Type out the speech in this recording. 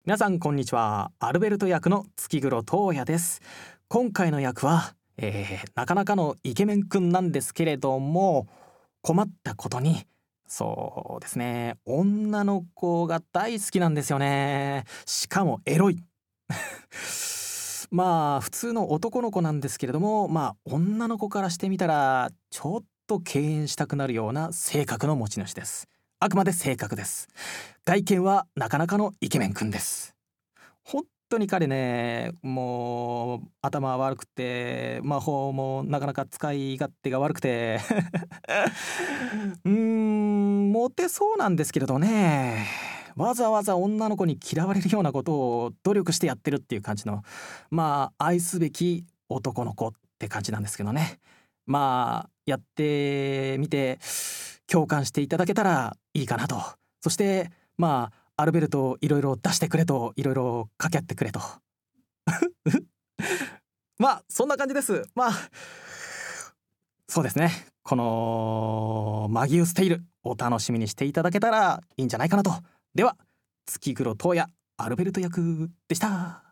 皆さんこんにちは。アルベルト役の月黒東也です。今回の役は、なかなかのイケメンくんなんですけれども、困ったことにそうですね、女の子が大好きなんですよね。しかもエロいまあ普通の男の子なんですけれども、女の子からしてみたらちょっと敬遠したくなるような性格の持ち主です。あくまで性格です。外見はなかなかのイケメンくんです。本当に彼ね、もう頭悪くて魔法もなかなか使い勝手が悪くてモテそうなんですけれどね、わざわざ女の子に嫌われるようなことを努力してやってるっていう感じの、愛すべき男の子って感じなんですけどね。やってみて共感していただけたらいいかなと。そしてアルベルトをいろいろ出してくれと、いろいろ掛け合ってくれとそんな感じです。そうですね、このマギウステイルお楽しみにしていただけたらいいんじゃないかなと。では月黒東也アルベルト役でした。